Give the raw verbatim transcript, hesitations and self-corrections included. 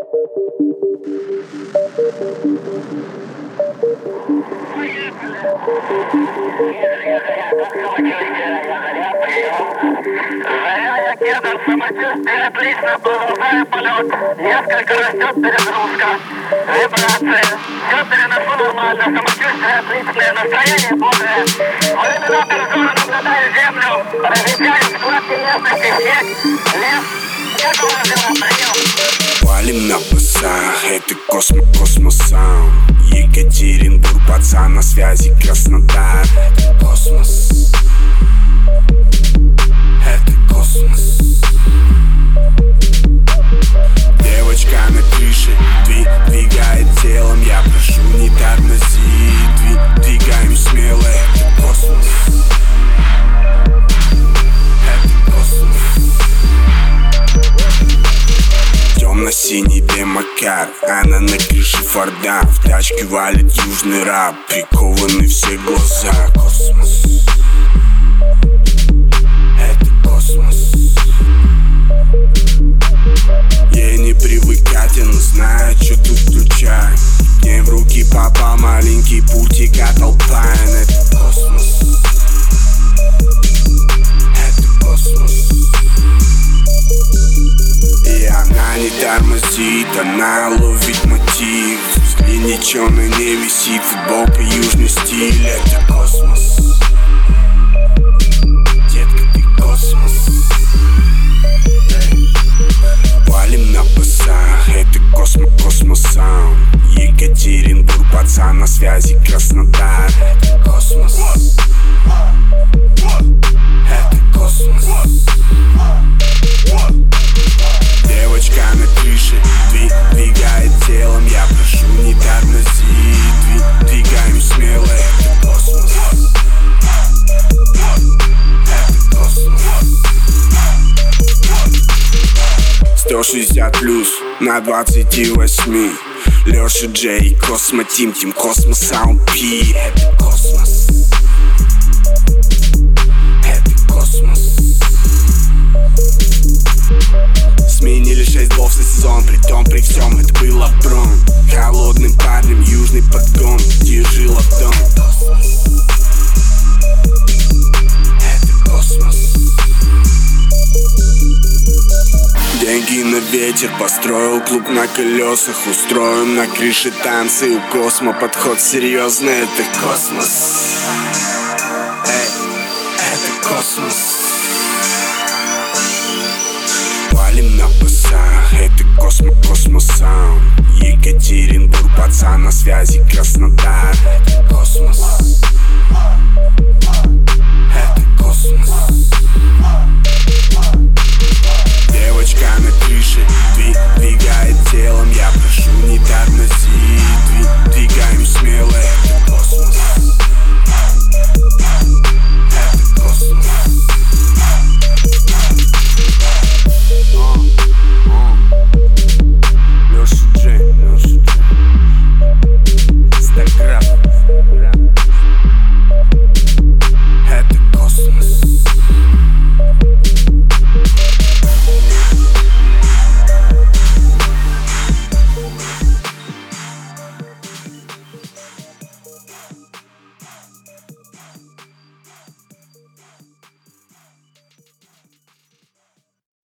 Самочувствие отлично было, ударил полет. Несколько растет перегрузка, вибрация. Все переношу нормально, самочувствие отличное, настроение бодрое. В иллюминатор зоны наблюдаю землю, различаю складки местности, снег, лес. Снеговая зима, прием. Валим на басах, это космо, космосаунд. Екатеринбург, пацан на связи, Краснодар. Это космос. Это космос. Девочка на крыше дви, двигает телом. Я прошу, не тормози, дви, двигаем смело. Это космос. Это космос. Темно-синий демокар, она на крыше Форда. В тачке валит южный раб, прикованы все глаза. Космос. Это космос. Ей не привыкать, она знает, что тут включай. Мне в руки попал маленький пультик от Alpine. Это космос. Это космос. И она не тормозит, она ловит мотив. Взгляни, ничего на ней висит, футболка южный стиль. Это космос. Детка, ты космос. Валим на басах, это космо, космосаунд. Екатеринбург, пацан на связи, Краснодар. Это космос. Это космос. Девочка на крыше дви, двигает телом. Я прошу, не тормози, дви, двигаем смело. Это космос. Это космос. сто шестьдесят плюс на двадцати восьми. Леша Джей, Космо Тим, Тим Космосаунд Пи. Это космос. Это космос. Сменили шесть голов на сезон, при том при всем это было брон. Холодным парнем южный подгон, держи ладон. Это космос. Деньги на ветер, построил клуб на колесах. Устроим на крыше танцы, у Космо подход серьезный. Это космос. Эй, это космос. Валим на басах, это космо, космосаунд. Екатеринбург, пацан на связи, Краснодар. Это космос.